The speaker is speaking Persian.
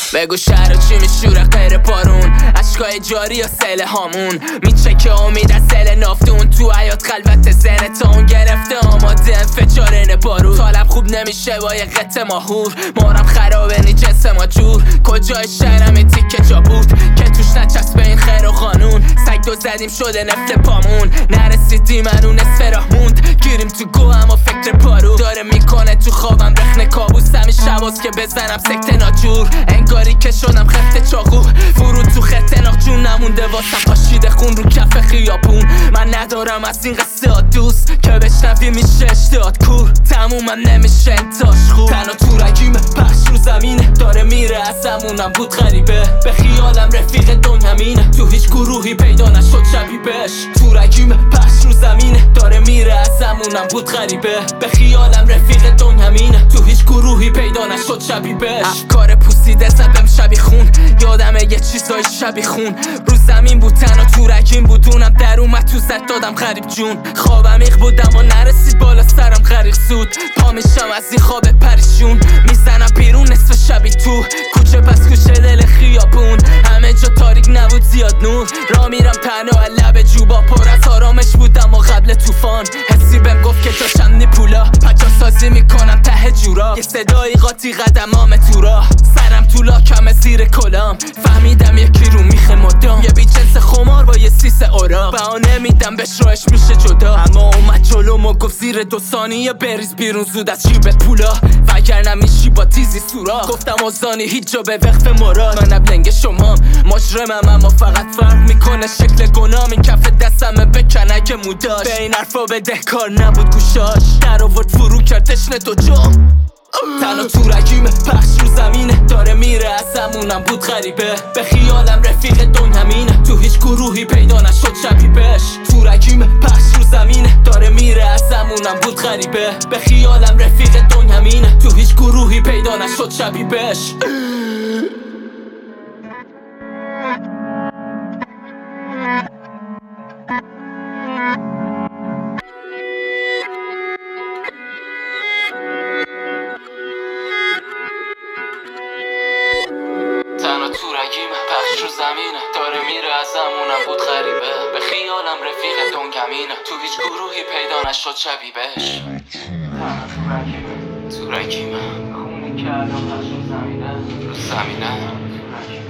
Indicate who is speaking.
Speaker 1: بگو شهر چی میشوره غیر بارون، عشقای جاری و سیل هامون میچکه امید از سیل نافتون. تو حیات خلوت ذهن تا اون گرفته آماده انفجارین بارون. طالب خوب نمیشه با یه قطع ماهور، مارم خرابه نی جنس ما جور. کجای شهرم این تیکه جا بود که توش نچسبه این خیر و قانون. سگ دو زدیم شده نفت پامون، نرسیدیم منو نصف راه موند. گیریم تو گو اما فکر پارو داره میکنه تو خوابم رخنه کابوس. همین شباز که بزنم سکته ناجور، انگاری که شدم خفته چاقو. فرود تو خط ناخ جون نمونده واسم پاشیده خون رو کف خیابون. من ندارم از این قصه ها دوست که بشنوی میشه اشتهات کور. تمومم نمیشه انتاش خوب، تنها تو رگیم پخش رو زمینه. داره میره از زمونم بود غریبه، به خیالم رفیق دنیامینه. تو هیچ گروهی پیدا نشد شبیهش، تو رگیم پخش رو زمینه. داره میره از زمونم بود غریبه، به خیالم رفیق دنیامینه. تو هیچ گروهی پیدا نشد شبیهش. افکار پوسیده زدم شبی خون، یادم یه چیزای شبی خون. رو زمین بود تنها تو رگیم بودونم، در اومد تو زد دادم غریب جون. خواب عمیق بودم و نرسید بالا سرم غریق سود. پا میشم از این خواب پریشون، میزنم بیرون نصف شبی تو کوچه پس کوچه دل خیابون. همه جا تاریک نبود زیاد نور، را میرم تنها لب جوبا پر از آرامش بودم و قبل طوفان. حسی بهم گفت که داشتم نیپولا پچا سازی میکنم ته جورا. یه صدایی قاطی قدمام تو راه، سرم تو لاکم زیر کلام. فهمیدم یکی رو میخه مدام، یه بیچنس خمار با یه سیس اورا. بهانه میدم بهش راهش میشه جدا، اما اومد جلوم و گفت زیر 2 ثانیه بریز بیرون زود از جیب پولا، وگرنه میشی با تیزی سوراخ. گفتم آزانی هیچ جا به وقف مراد، منم لنگ شمام مجرمم اما فقط فرق میکنه شکل گنام. این کف دستمه بکنه که موداش، به این حرفا بده کار نبود گوشاش. در آورد فرو کرد تشنه تو جام، تنها تو رگیم پخش رو زمینه. داره میره از زمونم بود غریبه، به خیالم رفیق دنیامینه. تو هیچ گروهی پیدا نشد شبیهش، تو رگیم پخش رو زمینه. داره میره از زمونم بود غریبه، به خیالم رفیق دنیامینه. تو هیچ گروهی پیدا نشد شبیهش. تنها تو رگیم پخش رو زمینه، داره میره از زمونم بود غریبه، به خیالم رفیق دنیامینه. تو هیچ گروهی پیدا نشد شبیهش. تو رگیم خونی که الان پخش رو زمینه، رو زمینه.